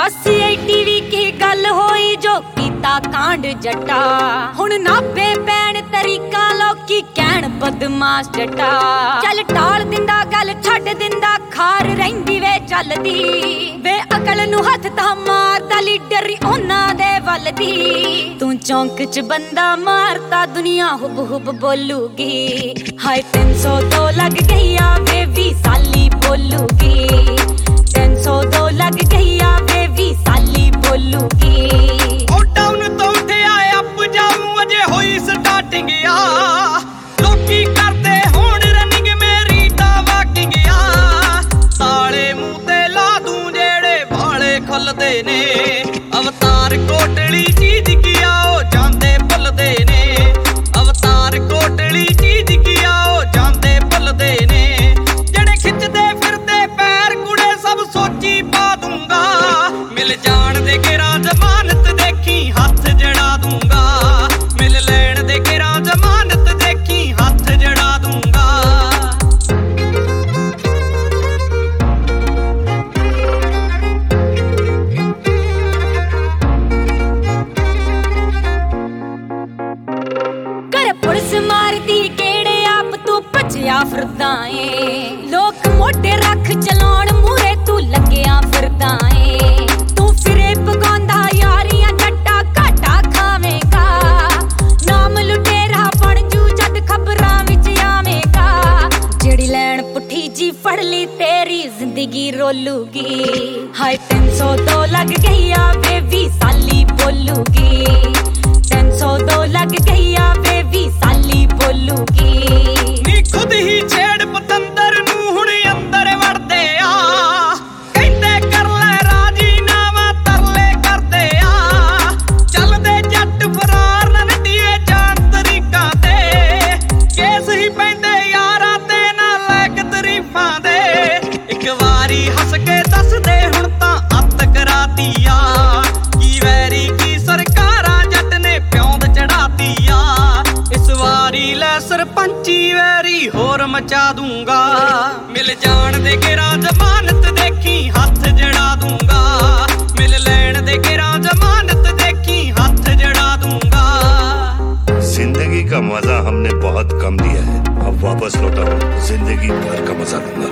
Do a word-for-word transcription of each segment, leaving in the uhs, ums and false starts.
CID we की गल होई जो कीता कांड जट्टा हुण नापे पैण तरीका लोकी कहण बदमाश जट्टा चल टाल दिंदा गल छड्ड दिंदा खार रहिंदी वे चलदी वे अकल नू हथ तां मारदा लीडर उन्हां दे वल दी तू चौंक च बंदा मारता दुनिया हुब हुब बोलूगी हाय तीन सौ दो लग गई आ बेबी साली बोलूगी तीन सौ दो लग गई आ बेबी साली बोलूगी ओ डाउन तो उठे आए अप जाऊं अजे होई स्टार्टिंग आ लोकी करदे होण रनिंग मेरी ता वाकिंग आ ताले मुंह ते ला दूं जेड़े भाले खुलदे ने अवतार कोटली चीज किया ओ जांदे भुलदे ने अवतार कोटली चीज किया ओ जांदे भुलदे ने जेड़े खिचदे फिरदे पैर कुड़े सब सोची पा दूंगा मिल जान दे घेरा जमानत देखी हाथ जड़ा दूंगा मिल लेन दे घेरा जमानत देखी हाथ जड़ा दूंगा कर पुलिस मारदी केड़े आप तू भजया फिरदा ए लोक मोढे रख चलाउण मूरे तू लगया फिरदा ए तू फिरे पगांदा यारियां जट्टा घाटा खावेगा नाम लुटेरा बन जू जद खबरां विच आवेगा जेड़ी लैन पुठी जी फड़ ली तेरी जिंदगी रोलूगी हाय तीन सौ दो लग गई आ बेबी साली बोलूगी तीन सौ दो लग गई आ बेबी साली बोलूगी नी खुद ही छेड़ पतंदर नू हुण अंदर वड़दे आ कहंदे कर ले राजी नावा तरले करदे आ चलदे जट फरार न नटिए जान तरीका ते केस ही पैंदे यारां ते ना लैक तरीफां दे इक वारी हस के दस दे हुण तां अत कराती आ की वैरी की सरकारां जट ने प्योंद चढ़ाती आ इस वारी ले सरपंची वैरी होर मचा दूंगा मिल जान दे घेरा जमानत देखी हाथ जड़ा दूंगा मिल लेन दे घेरा जमानत देखी हाथ जड़ा दूंगा जिंदगी का मजा हमने बहुत कम लिया है अब वापस लौटा हूं जिंदगी भर का मजा लूंगा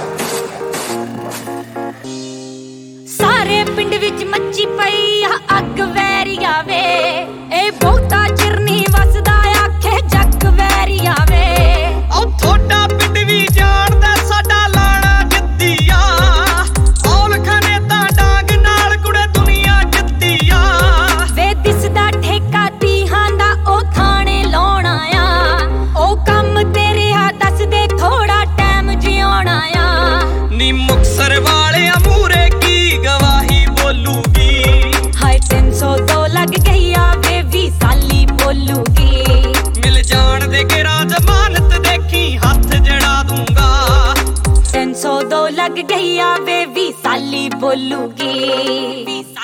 सारे पिंड विच मच्ची पई आ अग वैरिया वे ए बहुता चिर नी वसदा आखे जग वैरिया वे ओ थोड़ा पिंड भी जानदा साडा लाना जिद्दिया औल खाने ता डांग नाल कुड़े दुनिया जिद्दिया वे दिसदा ठेका तीहां दा ओ थाने लाउणा आ ओ कम तेरे आ दस दे थोड़ा टाइम जिउणा आ नी मुक्तसर वाले मूरे की गवाही बोलूगी हाय तीन सौ दो लग गई आ बेबी साली बोलूगी मिल जान दे घेरा जमानत देखी हाथ जड़ा दूंगा तीन सौ दो लग गई आ बेबी साली बोलूगी